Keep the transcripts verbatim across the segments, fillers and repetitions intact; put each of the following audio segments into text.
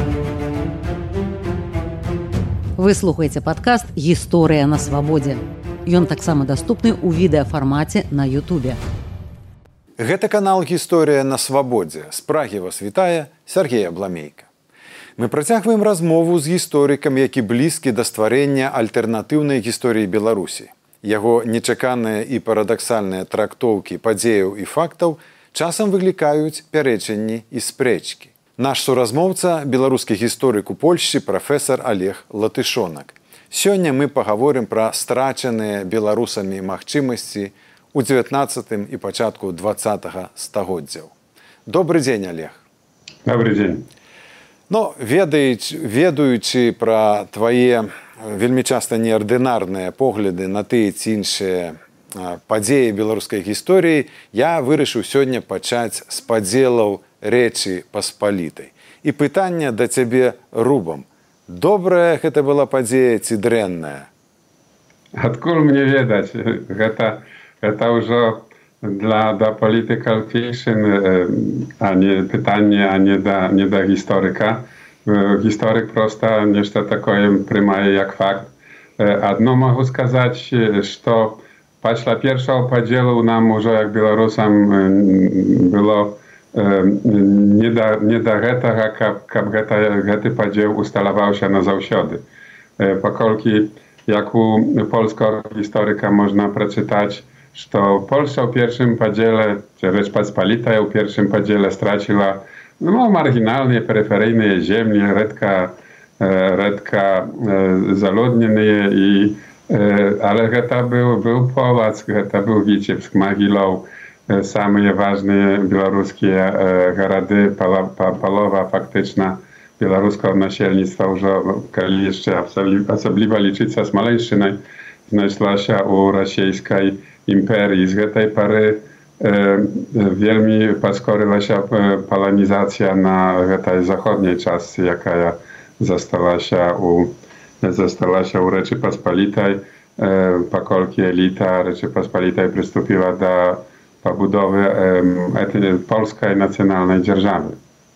Вы слухаеце падкаст «Гісторыя на свабодзе». Ён таксама даступны ў відэафармаце на Ютубе. Гэта канал «Гісторыя на свабодзе». З Прагі вас вітае Сергей Абламейка. Мы працягваем размову з гісторыкам, які блізкі да стварэння альтэрнатыўнай гісторыі Беларусі. Яго нечаканыя і парадаксальныя трактоўкі падзеяў і фактаў часам выклікаюць пярэчанні і спрэчкі. Наш суразмоўца, беларускі гісторык у Польшчы, прафесар Олег Латышонак. Сёння мы пагаворым пра страчаныя беларусамі магчымасці ў дзевятнаццатым і пачатку дваццатага стагоддзяў. Добры дзень, Олег. Добры дзень. Ну, ведаючы, ведаючы пра твае вельмі часта неардынарныя погляды на тыя ці іншыя падзеі беларускай гісторыі, я вырашыў сёння пачаць з падзелаў Рэчы Паспалітай. І пытанне да цябе рубам. Добрая гэта была падзея ці дрэнная? Адкуль мне ведаць? Гэта, гэта ўжо для да political fiction, а не пытанне, а не да, не да гісторыка. Гісторык проста нешта такое прымае як факт. Адно магу сказаць, што пасля першага падзелу нам ужо як беларусам было не да, не да гэтага, каб, каб гэта, гэты падзел усталаваўся назаўсёды. Паколькі, як у польскага гісторыка можна прачытаць, што Польшча ў першым падзеле, Рэч Паспалітая ў першым падзеле страціла no, маргінальныя перыферыйныя землі, рэдка, рэдка залодненыя, і, але гэта быў, быў Полацк, гэта быў Віцебск, Магілоў, самыя важныя беларускія гарады, палова фактычна беларускага насельніцтва ўжо, калі яшчэ асабліва лічыцца Смаленшчынай, знайшлася ў расійскай імперыі. З гэтай пары вельмі паскорылася паланізацыя на гэтай заходняй частцы, якая засталася ў, засталася ў Рэчы Паспалітай, паколькі эліта Рэчы Паспалітай прыступіла да пабудовы e, polskiej nacjonalnej dzierżawy.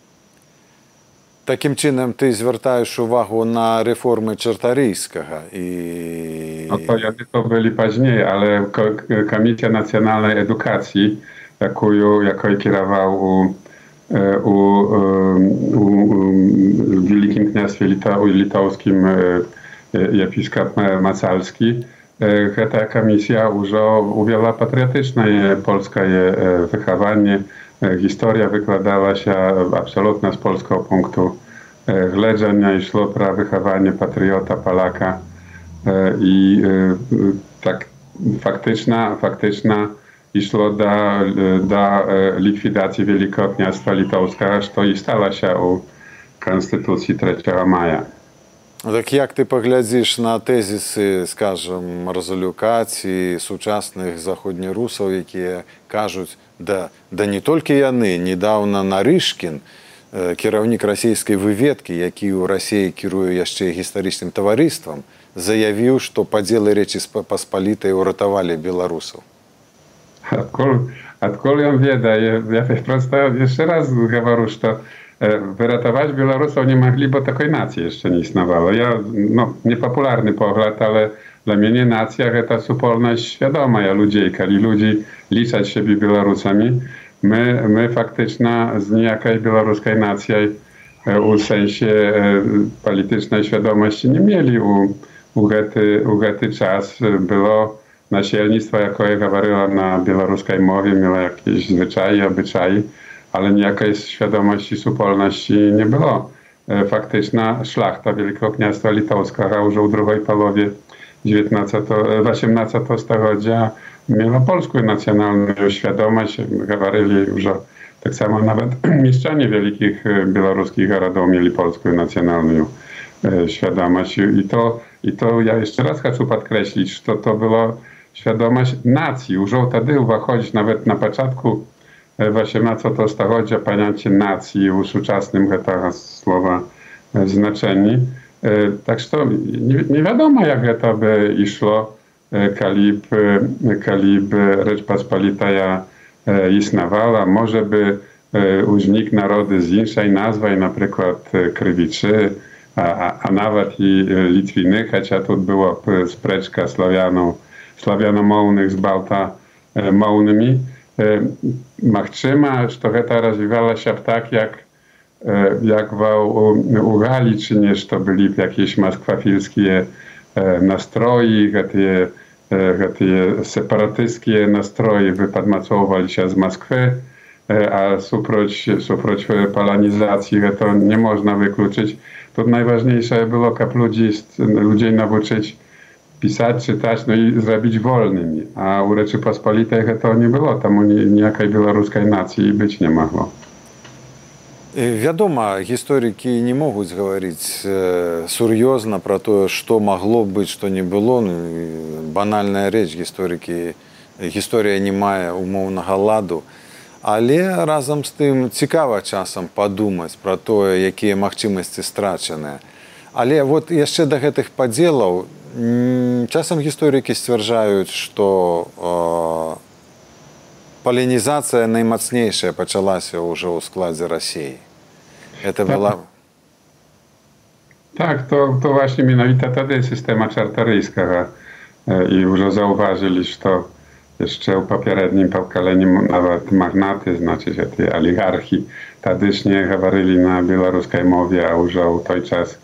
Таким чином ти звертаєш увагу на реформи Czartoryskiego i... No to, to byli później, ale Komisja Nacjonalnej Edukacji, jaką, jaką kierował u, u, u, u Wielkim Kniastwie Lito, Litowskim episkop Macalski, ta komisja ўжо увела патрыятычнае польскае выхаванне. Гісторыя выкладалася абсалютна з польскага пункту гледжання, ішло пра выхаванне патрыёта, палака. І так фактычна, фактычна ішло да, да ліквідацыі Wielkiego Kniastwa Litowskiego, што і сталася ў Конституції трэцяга мая. Так як ти поглядзіш на тезісы, скажем, Марзалюка ці сучасных заходнерусаў, якія кажуць, да, да не толькі яны, недавно Нарышкін, кіраўнік расійскай выведкі, які ў Расіі кіруе яшчэ гістарычным таварыствам, заявіў, што падзелы Рэчы Паспалітай уратавалі беларусаў. Адкуль, адкуль ён ведае? Я проста яшчэ раз гавару, што wyratować Białorusów nie mogli, bo takiej nacji jeszcze nie istniało. Ja, no, niepopularny pogląd, ale dla mnie nacja to supolność świadoma. Ja ludzie, kiedy ludzi liczać siebie Białorusami, my, my faktycznie z niejakiej białoruskiej nacji u sensie politycznej świadomości nie mieli. U, u, gety, u gety czas było nasielnictwo, jakie говорило na białoruskiej mowie, miało jakieś zwyczaje, obyczaje, ale niejakiej świadomości, supolności nie było. Faktyczna szlachta Wielkiego Kniastwa Litowskiego już w drugiej połowie osiemnastego stulecia miała polską nacjonalną świadomość. Mówili już, tak samo nawet mieszczanie wielkich białoruskich narodów mieli polską nacjonalną świadomość. I to, i to ja jeszcze raz chcę podkreślić, że to była świadomość nacji. Już wtedy uwachodzić nawet na początku osiemnastego stulecia pojęcie nacji u współczesnym tego słowa znaczeniu. Tak że nie, nie wiadomo, jak to by išlo, kiedy by Rzeczpospolita istniała. Może by uznik narody z innej nazwy, na przykład Krywiczy, a, a nawet i Litwiny, chociaż tu była spreczka Słowianów, Słowianomownych z Baltamownymi. Machczyma, że to rozwijała się tak, jak, jak w u Galiczynie, że to byli jakieś moskwafilskie nastroje, te, te separatystskie nastroje wypadmacowali się z Moskwy, a suproć, suproć polonizacji to nie można wykluczyć. To najważniejsze było, jak ludzi, ludzi nauczyć pisać, czytać, no i zrobić wolnymi. A u Rzeczypospolitej to nie było, tam niejakiej białoruskiej nacji być nie mogło. Вядома, гісторыкі не могуць гаварыць э, сур'ёзна пра тое, што магло быць, што не было. Ну, банальная рэч, гісторыкі, гісторыя не мае умоўнага ладу. Але разам з тым цікава часам падумаць пра тое, якія магчымасці страчаныя. Але вот яшчэ да гэтых падзелаў часам гісторыкі сцвярджаюць, што э, полінізацыя наймацнейшая пачалася ўжо ў складзе Расіі. Это была... Tak, to, to właśnie mianowita wtedy systema czartoryjskiego i już zauważyli, że to jeszcze u poprzednim pokoleniu nawet magnaty, znaczy, że te oligarchi tadycznie mówili na białoruskiej mowie, a już w ten czas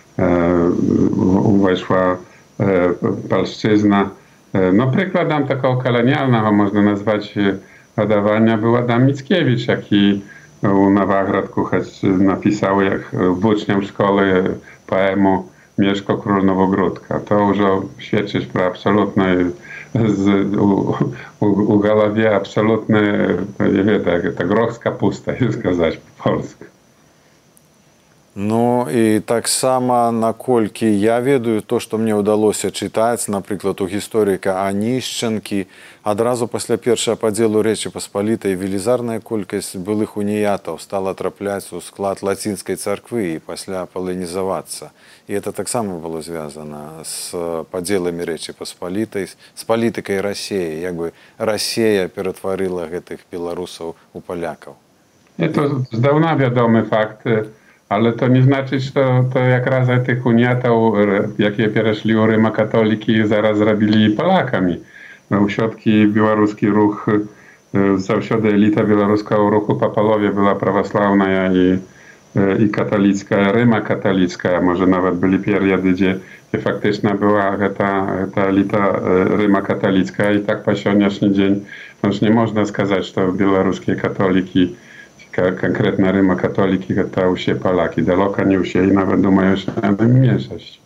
weszła e, polszczyzna. No przykładem takiego kolonialnego można nazwać nadawania był Adam Mickiewicz, jaki u Nowogrodku choć napisał jak włóczniom szkoły poemu Mieszko Król Nowogródka. To już świadczy pro absolutnej z, u, u, u głowie absolutny, nie wiem, tak, tak groch z kapustą, сказать po polsku. Ну і таксама, наколькі я ведаю, то, што мне ўдалося чытаць, напрыклад, у гісторыка Анішчанкі, адразу пасля першага падзелу Рэчы Паспалітай велізарная колькасць былых уніятаў стала трапляць у склад лацінскай царквы і пасля паланізавацца. І это таксама было звязана з падзеламі Рэчы Паспалітай, з палітыкай Расіі, як бы Расія ператварыла гэтых беларусаў у палякаў. To z dawna wiadomy fakt, ale to nie znaczy, że to, to jak raz tych uniatów, jakie przeszli u Ryma katoliki, zaraz zrobili Polakami. No, u środki białoruski ruch, zawsze elita białoruskiego ruchu Papalowie była prawosławna i, i katolicka, Ryma katolicka, może nawet byli periody, gdzie, gdzie faktyczna była ta, ta elita Ryma katolicka i tak po dzisiejszy dzień, no już nie można сказать, że to białoruskie katoliki конкретно Римо-католики, это все поляки. Далеко не все, и навіть думаю, що на меншість.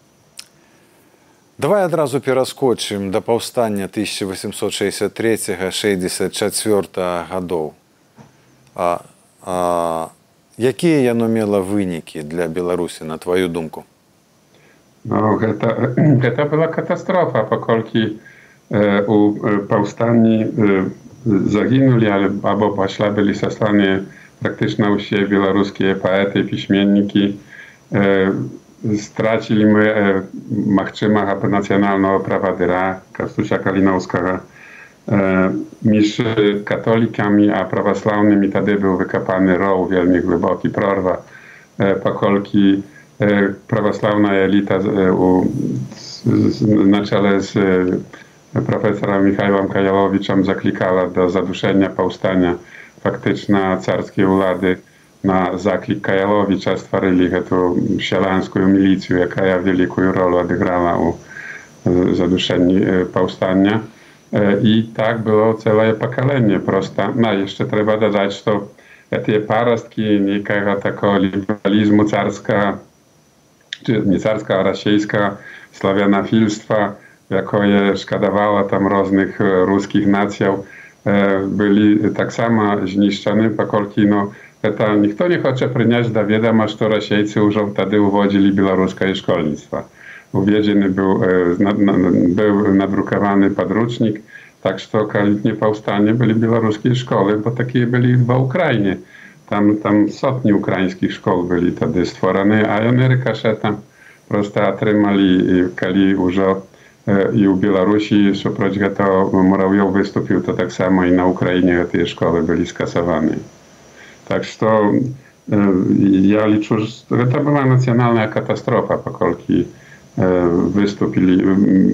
Давай одразу пераскочым до паўстання тысяча восемьсот шестьдесят третьего — шестьдесят четвёртого гадоў. А, а, якія яно мела вынікі для Беларусі, на твою думку? No, гэта, гэта была катастрофа, паколькі e, у паўстанні e, загинули, або пасля былі сасланы практычна ўсе беларускія паэты, пісьменнікі. E, stracili my e, магчымага нацыянальнага правадыра Кастуся Каліноўскага e, між католікамі, а праваслаўнымі тады быў выкапаны роў вельмі глыбокі, прорва, e, паколькі e, праваслаўная эліта e, у, z, na czele z e, profesorem Michałem Kajalowiczem zaklикала do zaduszenia powstania. Faktyczna carskie ulady na zaklik Kajalowicza stworzyli tę sielańską milicję, jaka wielką rolę odegrała u zaduszeniu powstania. I tak było całe pokolenie prosta. No jeszcze trzeba dodać, że te parostki niejakiego takiego liberalizmu carska, czy nie carska, a rosyjska, sławianofilstwa, jakie szkodowało tam różnych ruskich nacjów, byli tak samo zniszczone, pokolki no, to nikt nie chce przyjąć do wiadoma, że Rosjejcy już wtedy uwodzili białoruskie szkolnictwo. Uwiedziony był, był nadrukowany podręcznik, tak że kiedy powstanie byli białoruskie szkoły, bo takie byli w Ukrainie. Tam, tam setki ukraińskich szkół byli wtedy stworzone, a one rykoszetem prosto otrzymali, kiedy już i u Białorusi suproć to Murawiow wystąpił, to tak samo i na Ukrainie te szkoły byli skasowane. Tak что я лічу, што гэта была нацыянальная катастрофа, паколькі выступілі,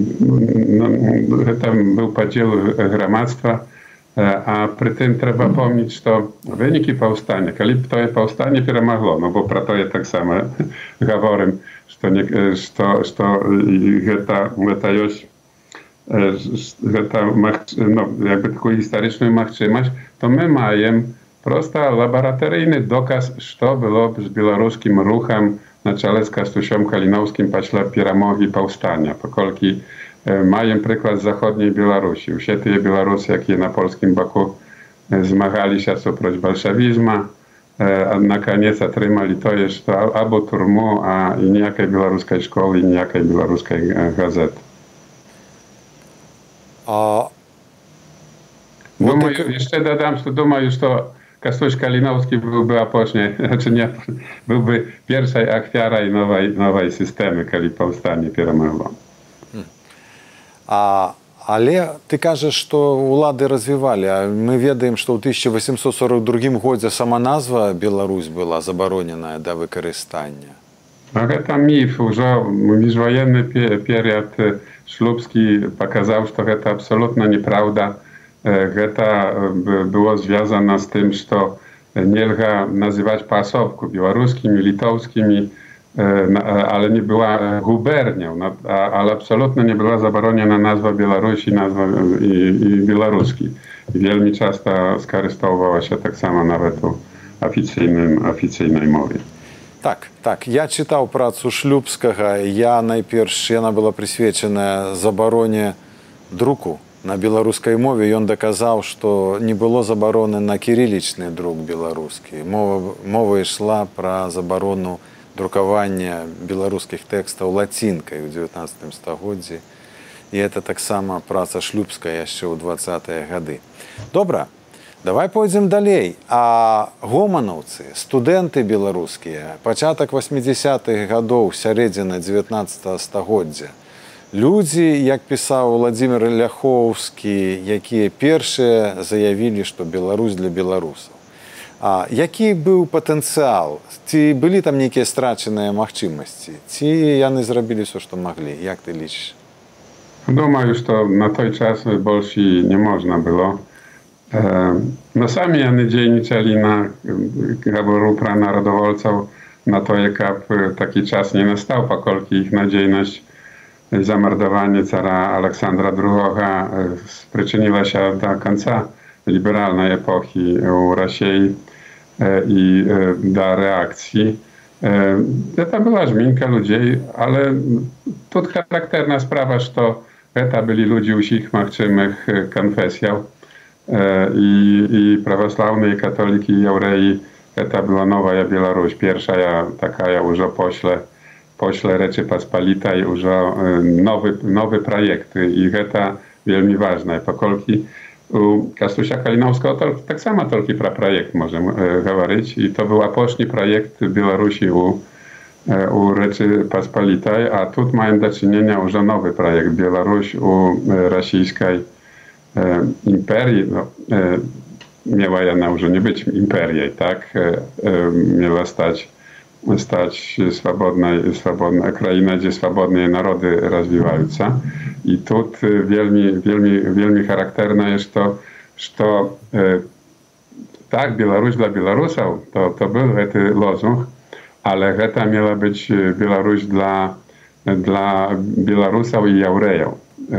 гэта быў падзел грамадства, а прытым трэба помніць, што вынікі паўстання, калі б тое паўстанне перамагло, ну бо пра тое таксама гаворым, што што што гэта гэта ёсць гэта ну jakby такую гістарычную магчымасць, то мы маем проста лабаратарыйны доказ, што было б з беларускім рухам на чале з Кастусем Каліноўскім пасля перамогі паўстання, паколькі маем прыклад заходняй Беларусі. Усе тыя беларусы, якія на польскім баку змагаліся супроць бальшавізма, наконец атрымалі тое, што або турму, а і ніякай беларускай школы, і ніякай беларускай газеты. А... Думаю, вот jeszcze dodam, że думаю, что Кастусь Каліноўскі byłby апошняй, znaczy nie, byłby pierwszej ofiarą nowej, nowej systemy, kiedy powstanie перамагло. А, але ты кажаш, што ўлады развівалі, а мы ведаем, што ў тысяча восемьсот сорок другім годзе сама назва Беларусь была забароненая да выкарыстання. Гэта міф, ужо міжваенны перыяд Шлюбскі паказаў, што гэта абсалютна неправда. Гэта było związane z tym, że nельга nazywać pasowku białoruskimi, litowskimi, ale nie była gubernią, ale absolutnie nie była zabroniona nazwa Białorusi nazwa i, i białoruski. I wielmi często skorystowała się tak samo nawet u oficjalnym, oficjalnej mowie. Tak, tak. Ja czytał pracę Шлюбskiego. Ja najpierw, ona była присвечена забороне друку на беларускай мове. Ён даказаў, што не было забароны на кірылічны друк беларускі. Мова, мова ішла пра забарону друкавання беларускіх тэкстаў лацінкай у дзевятнаццатым стагоддзі. І это таксама праца Шлюбская яшчэ ў дваццатыя гады. Добра, давай пойдзем далей. А гоманаўцы, студэнты беларускія, пачатак васьмідзесятых гадоў, сярэдзіна дзевятнаццатага стагоддзя, людзі, як пісаў Владзімір Ляхоўскі, якія першыя заявілі, што Беларусь для беларусаў. А які быў патэнцыял? Ці былі там нейкія страчаныя магчымасці? Ці яны зрабілі ўсё, што маглі? Як ты лічыш? Думаю, што на той час больш не можна было. No sami яны дзейнічалі на гавару пра народовольцаў на тое, каб такі час не настаў, паколькі іх надзейнасць zamordowanie cara Aleksandra drugiego przyczyniło się do końca liberalnej epoki u Rosji i do reakcji. To była żminka ludzi, ale tu charakterna sprawa, że to byli ludzie usich makczymych konfesjał i, i prawosławne, i katoliki, i jaureji. To była nowa Białoruś, pierwsza taka już pośle pośle Rzeczypospolitej już nowy, nowy projekt i to wielmi ważne. Pokolki u Kastusia Kalinowskiego to tak samo tylko про projekt możemy mówić i to był aposzny projekt Białorusi u, u Rzeczypospolitej, a tu mają do czynienia już nowy projekt Białoruś u rosyjskiej e, imperii. No, e, miała ona już nie być imperią, tak? E, e, miała stać stać swobodnej, swobodna kraina, gdzie swobodne narody rozwijają się. I tu wielmi, wielmi, wielmi charakterne jest to, że e, tak, Białoruś dla Białorusów, to, to był ten lozung, ale to miała być Białoruś dla, dla Białorusów i Jaurejów.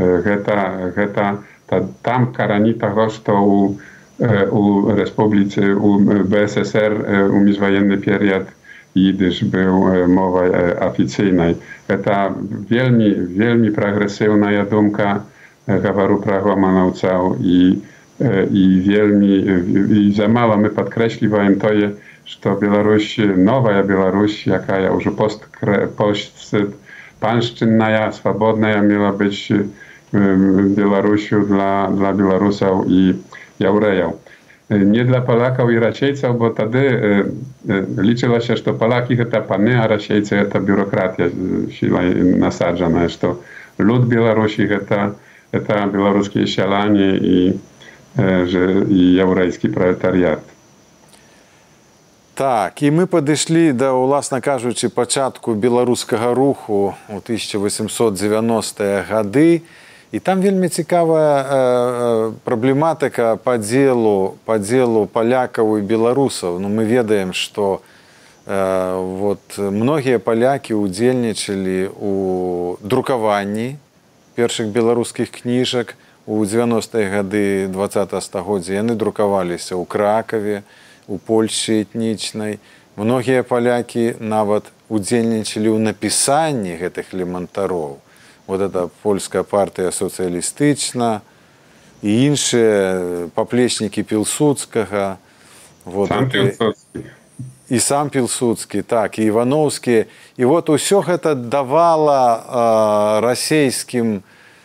E, tam karanita to u, u Republice, u B S S R, u międzywojenny period jidysz był mowa oficjalnej. To wielmi, wielmi progresywna dumka gawaru prawomanowców i, i wielmi, i za mało my podkreśliwałem to, że Białoruś, nowa Białoruś, jaka już post, post pańszczynna, swobodna, miała być Białorusią dla, dla Białorusów i Jaurejów. Nie dla Polaków i Rasiejców, bo wtedy e, liczyło się, że Polaki to pany, a Rasiejcy to biurokratia siła nasadzana, że to lud Białorusi to, to białoruskie sielanie i, e, że, i jaurejski proletariat. Так, і ми падышлі да, уласна кажучы, пачатку беларускага руху ў тысяча восемьсот девяностыя гады. І там вельмі цікавая э, праблематыка падзелу, падзелу палякаў і беларусаў. Ну, мы ведаем, што э, вот, многія палякі ўдзельнічалі у друкаванні першых беларускіх кніжак у девяностыя гады двадцатага стагоддзя. Яны друкаваліся ў Кракаве, у Польшчы этнічнай. Многія палякі нават удзельнічалі ў напісанні гэтых элементароў. Вот эта польская партия социалистична и іншие поплечники Пилсудского. Вот сам это, Пилсудский. И сам Пилсудский, так, и Ивановский. И вот все это давало э, российским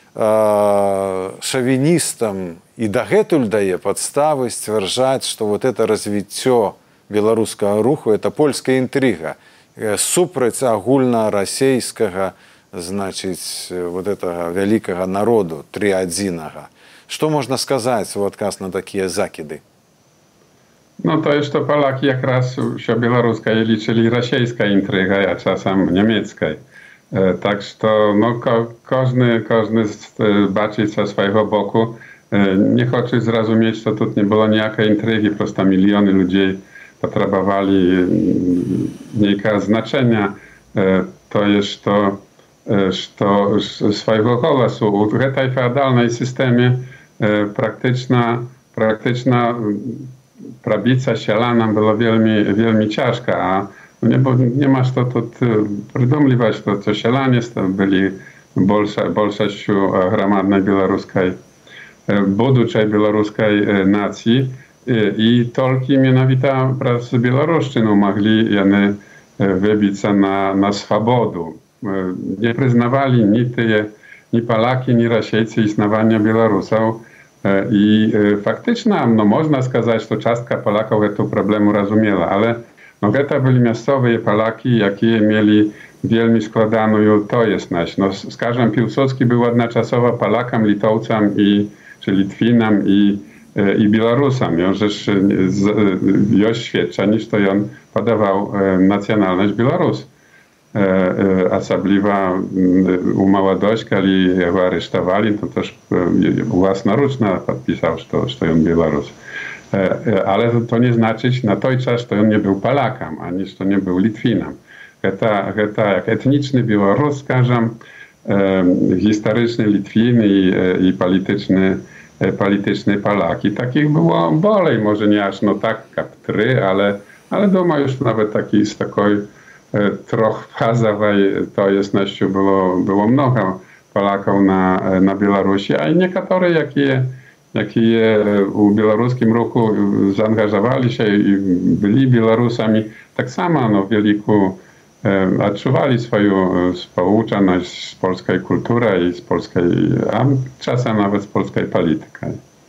э, шовинистам и дагэтуль дае подставы сцвярджаць, что вот это развитие белорусского руху, это польская интрига, э, супраць агульна-расейскага, значить, вот этого великого народу, триадзинага. Что можно сказать в отказ на такие закиды? No to jest to Polaki jak raz się białoruska liczyli rosyjska intryga, a czasem niemiecka. E, tak że no, ko, każdy, każdy baczyć ze swojego boku. E, nie chcę zrozumieć, że tu nie było nijakiej intrygi, prosto miliony ludzi potrzebowali niejaka znaczenia. E, to jest to, że swojego głosu w tej feudalnej systemie e, praktyczna, praktyczna prabica sielanom było wielmi, wielmi ciężka, a nie, bo nie masz to tu przydumliwać, to co sielanie byli большостью громадной белорусской, будущей белорусской нации, и только mianowita przez Białoruszczynę mogli one wybić na, na swobodu. Nie przyznawali ni tyje, ni Polaki, ni Rasiejcy istnienia Białorusów. I faktycznie, no można сказать, że czastka Polaków tego problemu rozumiała, ale no to byli miejscowe Polaki, jakie mieli wielmi składaną to jest naś. No skażem Piłsudski był jednoczasowo Polakiem, Litowcem i czy Litwinem i i Białorusem. On rzecz już świadczy, niż to on podawał nacjonalność Białorus. Особливо у молодежи, когда его арестовали, то też własnoręcznie podpisał, że, że on Białorus. Ale to nie znaczy na той czas, że on nie był Polakiem, ani że to nie był Litwinem. To jak etniczny Białorus, скажем, historyczny Litwin i, i polityczny, polityczny Polak. I takich było bolej, może nie aż no tak jak trzy, ale, ale doma już nawet taki z takiej trochę fazowej to jest naściu było, było mnogo Polaków na, na Białorusi, a i niektóre, jakie, jakie u białoruskim ruchu zaangażowali się i byli Białorusami, tak samo no, wieliku e, odczuwali swoją współczułość z polskiej kultury i z polskiej, a czasem nawet z polskiej polityki.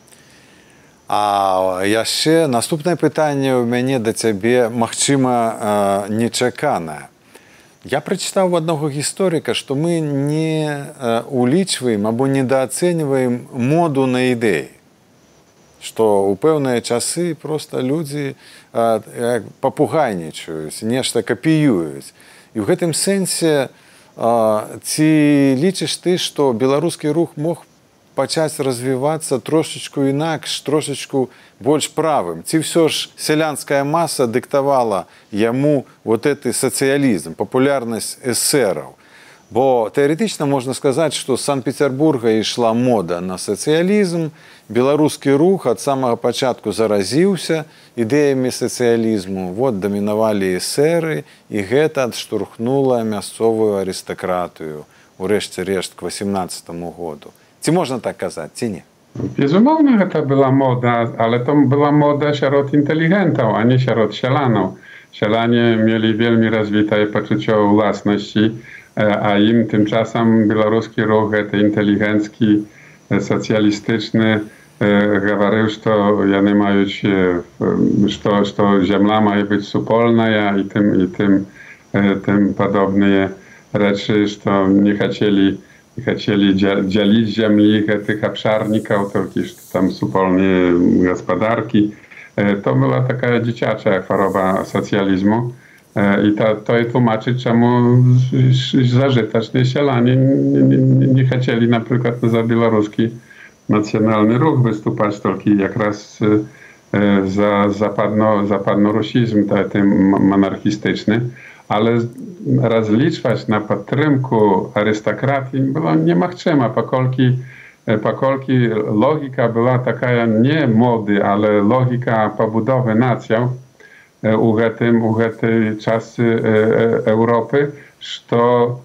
А яшчэ наступнае пытанне ў мяне да цябе, магчыма, нечаканае. Я прачытаў у аднаго гісторыка, што мы не улічваем або недаацэньваем моду на ідэі. Што ў пэўныя часы проста людзі папугайнічаюць, нешта капіююць. І ў гэтым сэнсе ці лічыш ты, што беларускі рух мог пачаць развівацца трошечку інакш, трошечку больш правым. Ці ўсё ж сялянская маса дыктавала яму вот гэты сацыялізм, папулярнасць эсэраў. Бо тэарэтычна можна сказаць, што з Санкт-Петербурга ішла мода на сацыялізм, беларускі рух ад самага пачатку заразіўся ідэямі сацыялізму, вот дамінавалі эсэры, і гэта адштурхнула мясцовую арыстакратыю, у рэшце рэшт к восемнадцатаму году. Ці можна так казаць, ці nie? Безумоўна, гэта была мода, ale to była moda wśród inteligentów, a nie wśród sielanów. Sielanie mieli wielmi rozwite poczucie własności, a im tymczasem białoruski ruch, ten inteligencki, socjalistyczny, mówił, że one mają, że, że ziemia ma być supolna i tym, i tym, tym podobne rzeczy, że nie chcieli Chcieli dzielić ziemi tych obszarników, tylko tam supolne gospodarki. To była taka dzieciacza choroba socjalizmu i to, to i tłumaczy, czemu zażyteczni sielanie nie, nie, nie chcieli na przykład za białoruski nacjonalny ruch wystupać, tylko jak raz za zapadno, zapadnorusizm ten monarchistyczny, ale rozliczać na podtrymku arystokratii było niemożliwe, pokolki Pokolki logika była taka nie mody, ale logika pobudowy nacją u tym, u tej czasy Europy, że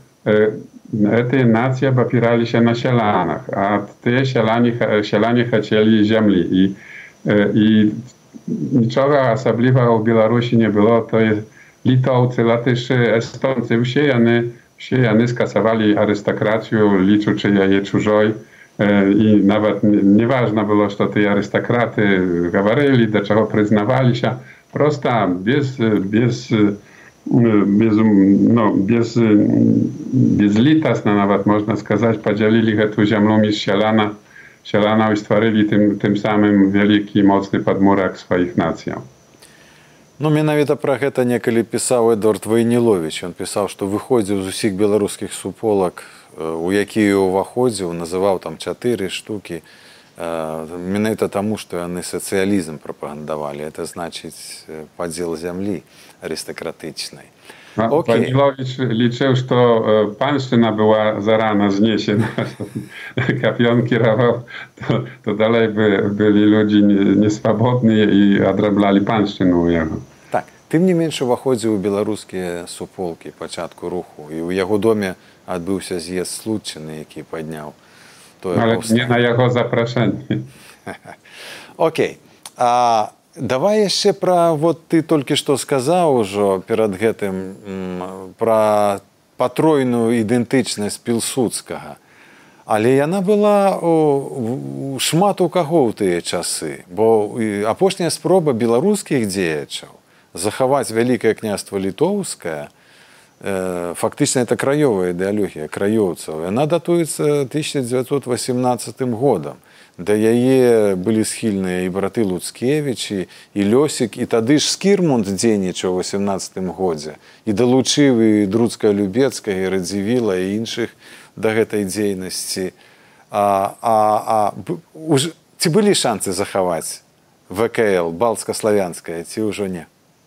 te nacje opierali się na sielanach, a te sielanie, sielanie chcieli ziemi i, i niczego osobliwego w Białorusi nie było, to jest Litowcy, Latyszy, Estoncy, wszyscy oni skasowali arystokrację, licząc je czużoj. I nawet nieważne było, że te arystokraty mówili, do czego przyznawali się. Prosta, bez, bez, bez, no, bez, bezlitosna nawet można сказать, podzielili tę ziemię z sielana, sielana i stworzyli tym, tym samym wielki, mocny podmurek swoich nacji. Ну, менавіта пра гэта некалі пісаў Эдуард Войніловіч. Ён пісаў, што выходзіў з усіх беларускіх суполак, у якія ўваходзіў, называў там чатыры штукі, менавіта таму, што яны сацыялізм прапагандавалі. Это значыць падзел зямлі арыстакратычнай. Wojnilowicz liczył, że pańszczyzna była zarana zniesiona, jak on kierował, to, to dalej by, byli ludzie nieswobodni i odrabiali pańszczynę jego. Tak, tym nie mniejszy wychodził białoruskie suполki początku ruchu i w jego domie odbył się zjazd Słuczny, jaki podniał. Ale nie na jego zaproszenie. Okej. A давай яшчэ пра, вот ты толькі што сказаў ужо перад гэтым, пра патройную ідэнтычнасць Пілсудскага. Але яна была у, шмат у каго ў тыя часы, бо апошняя спроба беларускіх дзеячаў захаваць Вялікае княства Літоўскае, фактычна это краёвая ідэалогія краёўцаў, яна датуецца тысяча дзевяцьсот васемнаццатым годам. Да яе былі схільныя і браты Луцкевічы, і Лёсік, і тады ж Скірмунд дзейнічаў у васемнаццатым годзе, і далучыў і Друцка-Любецкага, і Радзівіла, і іншых да гэтай дзейнасці. А, а, а, уж, ці былі шансы захаваць вэ ка эл, балтска-славянскае, ці ўжо не?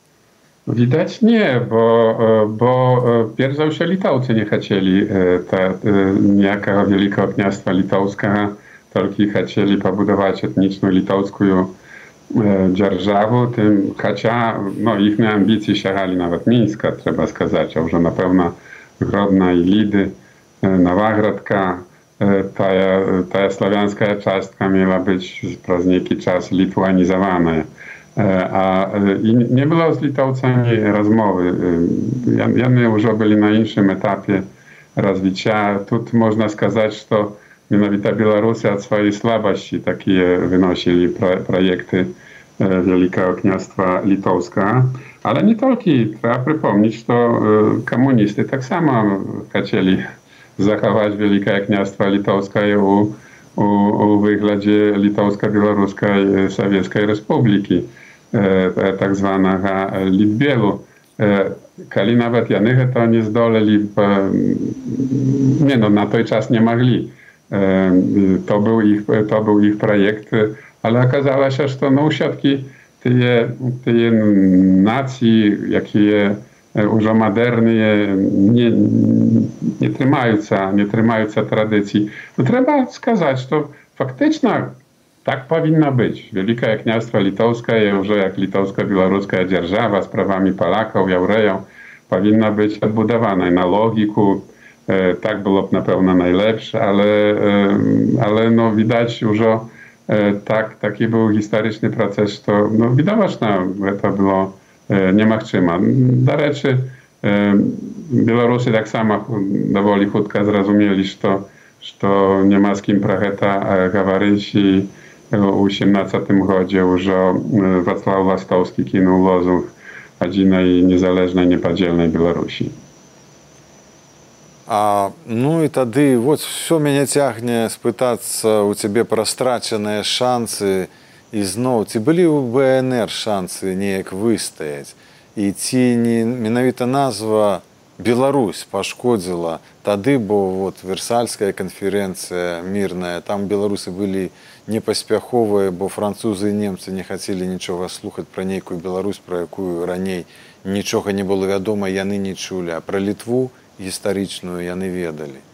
Widać nie, bo, bo pierw za się Litowcy nie chcieli ta, niejaka Wielkiego Kniastwa Litowskiego, tylko chcieli pobudować etniczną litowską dzierżawę, tym chociaż no, ich ambicje sięgali nawet Mińska, trzeba сказать, a już na pewno Grodna i Lidy, Nowagrodka, ta, ta sławiańska częstka miała być przez niejakiś czas litwanizowana. A i nie było z Litowcami rozmowy. Oni już byli na innym etapie rozwoju. Tu można сказать, że mianowicie Białorusy od swojej słabości takie wynosili pro, projekty Wielkiego Kniastwa Litowskiego. Ale nie tylko. Trzeba przypomnieć, że komunisty tak samo chcieli zachować Wielkie Kniastwo Litowskie u, u, u wyglądzie Litowsko-Białoruskiej Sowieckiej Republiki, tak zwanego Litbielu. Kali nawet Janychy to nie zdoleli, nie no, na ten czas nie mogli. To był ich, to był ich projekt, ale okazało się, że to no, usiadki tej nacji, jakie już moderne, nie, nie trzymająca, nie trzymająca tradycji. No, trzeba сказать, że faktycznie tak powinno być. Wielkie Kniastwo Litowskie, już jak litowsko-białoruska dzierżawa z prawami Polaków, Jałrejów, powinno być odbudowane na logiku. Tak było na pewno najlepsze, ale, ale no, widać już, że tak, taki był historyczny proces, to no, widoczne, że to było niemożliwe. Do rzeczy, Białorusy tak samo dowoli chutko zrozumieli, że to, że to nie ma z kim pro to mówić i w osiemnastym godzie już Wacław Łastowski kinął lozung jednej niezależnej, niepodzielnej Białorusi. А, ну і тады вот все мяне цягне спытацца ў цябе пра страчаныя шансы ізноў, ці былі ў БНР шансы неяк выстаяць? І ці не менавіта назва Беларусь пашкодзіла тады, бо вот Версальская канферэнцыя мірная, там беларусы былі непаспяховыя, бо французы і немцы не хацелі нічога слухаць пра нейкую Беларусь, пра якую раней нічога не было вядома, яны не чулі, а пра Літву гістарычную яны ведалі.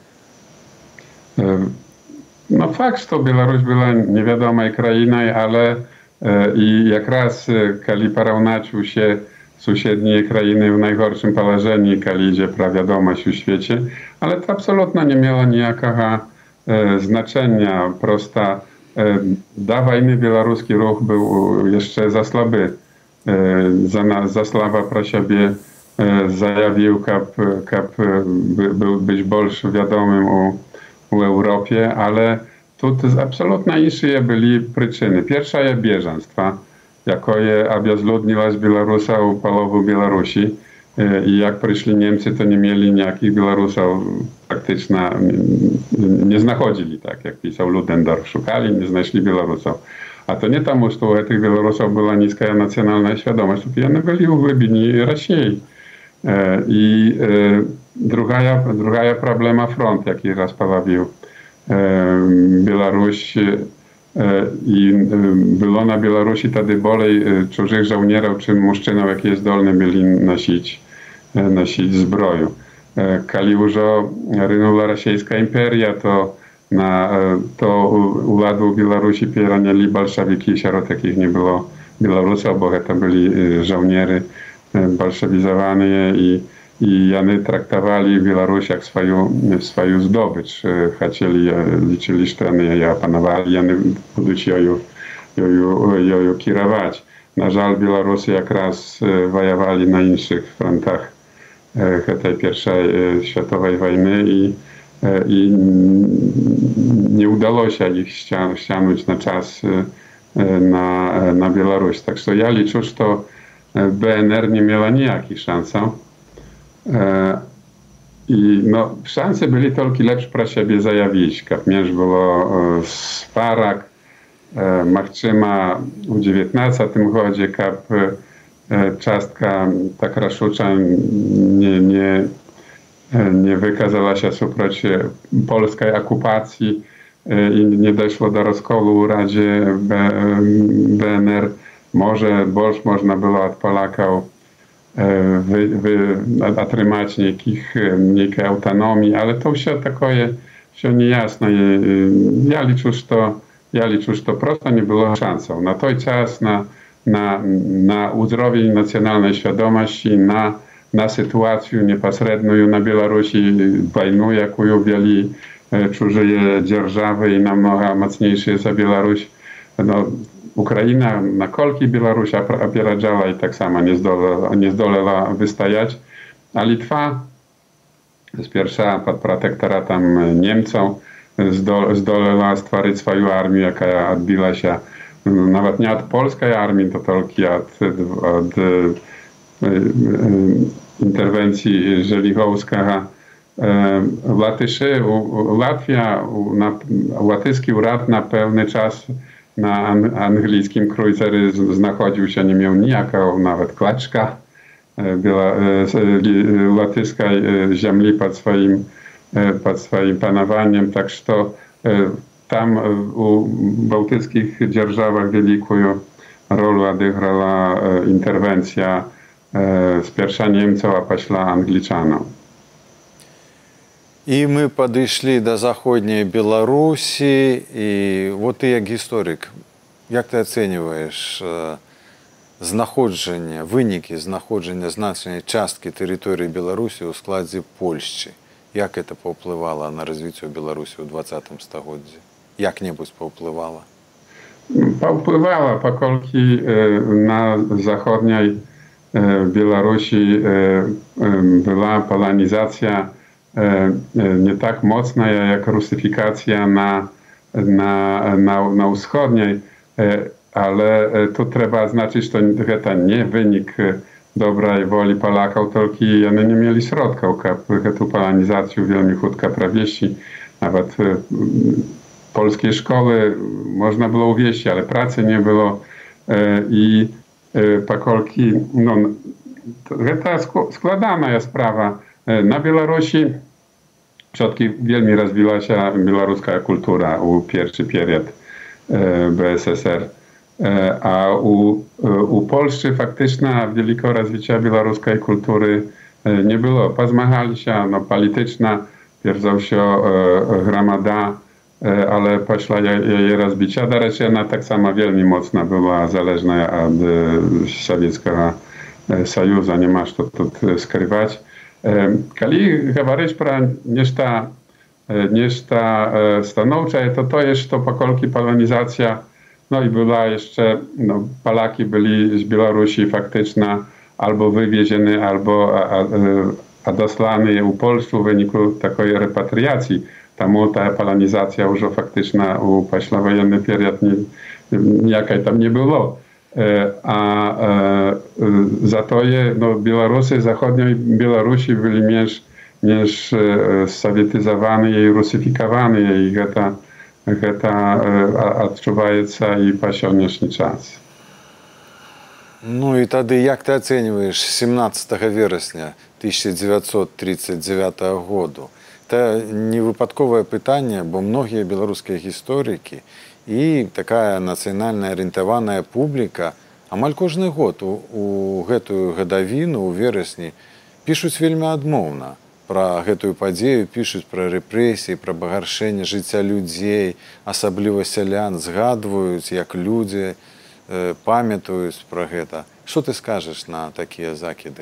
No fakt, że Białoruś była niewiadomej krainą, ale e, i jak raz, kiedy porównać się sąsiednie krainy w najgorszym położeniu, kiedy idzie pra wiadomość w świecie, ale to absolutnie nie miało nijakiego e, znaczenia. Prosta e, do wojny białoruski ruch był jeszcze za słaby. E, za, za słaba pra siebie e, zajawił, kap, kap by, by, być больше wiadomym u u Europie, ale tu absolutnie inne były przyczyny. Pierwsza jest bieżeństwa, jako je obezludniła z Białorusa u połowu Białorusi i jak przyszli Niemcy, to nie mieli nijakich Białorusów praktycznie, nie, nie znachodzili, tak jak pisał Ludendorff, szukali, nie znaleźli Białorusów. A to nie temu, że u tych Białorusów była niska nacjonalna świadomość, to one byli u głębini Rosji. I druga, druga problema front, jaki raz pojawił Białoruś i było na Białorusi wtedy bolej cudzych żołnierów, czym mężczyzn, jakie zdolni byli nosić, nosić zbroju. Kiedy już rynęła rosyjska imperia, to na to u ładu Białorusi pieraniali bolszewiki, wśród jakich nie było Białorusów, bo to byli żołnierze bolszewizowani i i oni traktowali Białoruś jak swoją, swoją zdobycz. Chcieli, liczyli, że oni ją opanowali, oni będą ją, ją, ją, ją kierować. Na żal Białorusy jak raz wojowali na innych frontach tej pierwszej światowej wojny i, i nie udało się ich ściągnąć na czas na, na Białoruś. Tak że ja liczę, że to B N R nie miała nijakich szans. I no, szanse były tylko lepsze pra siebie zajawić. Jak mierz było sparak, machczyma u dziewiętnastym chodzie, kap czastka tak raszucza nie, nie, nie wykazała się suproć polskiej okupacji i nie doszło do rozkolu w Radzie B N R. Może boż można było od Polaków wy, wy, otrzymać niekich, niekiej autonomii, ale to się takie się niejasne. Ja liczę, że to, ja liczę, że to prosto nie było szansą. Na ten czas, na, na, na uzdrowienie nacjonalnej świadomości, na, na sytuację niepośrednią na Białorusi, wojnę, jaką wieli cudze dzierżawy i namnoga mocniejsze za Białoruś. No, Ukraina na kolki Białoruś opieradzała i tak samo nie zdolała, nie zdolała wystajać, a Litwa z pierwsza pod protektoratem Niemcom zdolała stworzyć swoją armię, jaka odbiła się nawet nie od polskiej armii, to tylko od, od interwencji Żelichowskiego. Latyszy, Latvia, Łatyski urad na pełny czas na angielskim krujcery znachodził się, nie miał nijaką nawet klaczka była latyskiej ziemi pod swoim, pod swoim panowaniem, tak że to tam u bałtyckich dzierżawach wielką rolę odegrała interwencja z pierwsza Niemców, a potem Angliczanów. І ми підійшли до Заходньої Білорусі, і от ти як історик, як ти оцінюєш знаходження, виніки знаходження значної частки території Білорусі у складі Польщі? Як це повпливало на розвиття Білорусі у двадцятому столітті? Як-небудь повпливало? Повпливало, поскольку на Заходній Білорусі була полонізація nie tak mocna jak rusyfikacja na, na, na, na wschodniej, ale tu trzeba zaznaczyć, że to nie wynik dobrej woli Polaków, tylko oni nie mieli środków, żeby tę polonizację wielmi chutko prowieści. Nawet polskiej szkoły można było uwieść, ale pracy nie było i pakolki, no, to składana jest sprawa. Na Białorusi przodki wielmi rozwila się białoruska kultura u pierwszy period B S S R. A u, u Polski faktyczna wielkiego rozwicia białoruskiej kultury nie było. Pozmagali się, no, polityczna, pierdzał się gromada, ale poszła jej rozbicia. Do rzeczy ona tak samo wielmi mocna była zależna od Sowieckiego Sojuszu, nie masz to tu skrywać. Kiedy mówisz pro nieszto, nieszto stanowcze, to to jest to pokolki polonizacja. No i była jeszcze, no, Polaki byli z Białorusi faktyczna albo wywiezieni, albo odeslani u Polsku w wyniku takiej repatriacji. Tamu ta polonizacja już faktyczna u poślawojenny period nijakiej tam nie było. A za to je, no, Białorusy zachodniej Białorusi byli mniejsz, mniejsz sowietyzowani i rusyfikowani i to to odczuwaється і по сьогоднішній час. Ну і тоді, як ти оцінюєш сімнадцятого вересня тисяча дев'ятсот тридцять дев'ятого году? Це не випадкове питання, бо многі білоруські історики і така національно орієнтована публіка амаль кожен год у, у гэтую гадавіну, у вересні, пишуть вельми адмоўна. Про гэтую падзею пишуць пра рэпрэсіі, пра пагаршэнне жыцця людзей, асабліва сялян, згадваюць, як людзі э, памятаюць пра гэта. Што ты скажаш на такія закіды?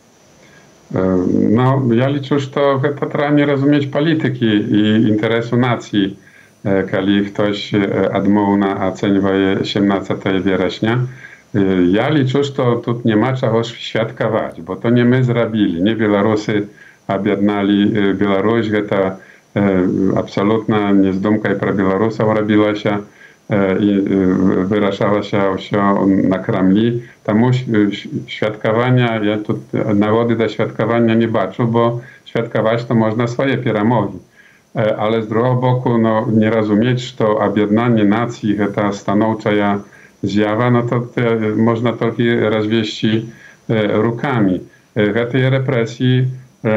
No, ja liczę, że to trzeba nie rozumieć polityki i interesu nacji, kiedy ktoś odmowna oceniuje siedemnastego września. Ja liczę, że to tu nie ma czego świadkować, bo to nie my zrobili, nie Białorusy об'єднали Білорусь, це абсолютно нездумка і про білорусів робилася і вирішалося все на Кремлі. Тому świadkowania, ja тут nagody do świadkowania nie baczę, bo świadkować to można swoje перемоги. Ale z drugiego boku, no, nie rozumieć, że to objednanie nacji, ta stanowcza zjawa, no to można tylko rozwieść rukami. Tej represji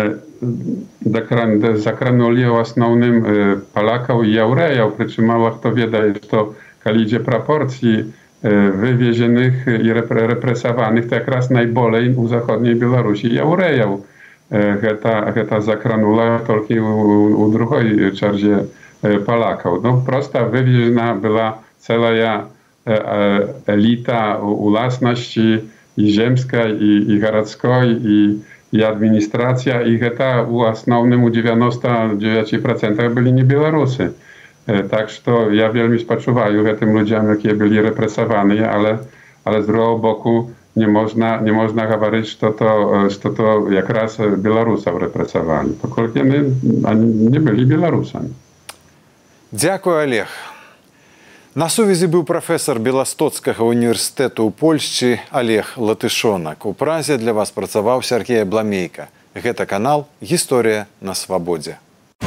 zakranuli основnym Polaków i Jałrejów, przy czym mało kto wie, że to kiedy idzie proporcji wywiezionych i represowanych, to jak raz najbolej u zachodniej Białorusi Jałrejów. To zakranula tylko u, u drugiej czerzie Polaków. No, prosta wywieziona była cała elita u własności i ziemska, i, i garadzkiej, i i administracja, i to u основnym u dziewięćdziesięciu dziewięciu procentach byli nie Białorusy. Tak, że ja wielmi współczuwаю tym ludziom, jakie byli represowani, ale, ale z drugiego boku nie można, nie można mówić, że to, że to jak raz Białorusów represowali. Pokolki oni nie byli Białorusami. Dziękuję, Олег. На сувязі быў прафесар Беластоцкага універсітэту ў Польшчы Олег Латышонак. У Празе для вас працаваў Сяргей Абламейка. Гэта канал «Гісторыя на свабодзе».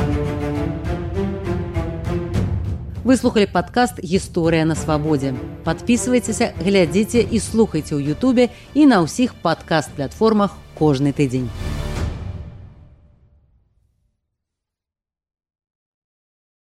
Вы слухали падкаст «Гісторыя на свабодзе». Падпісвайцеся, глядзіце і слухайце ў Ютубе і на ўсіх падкаст-платформах кожны тыдзень.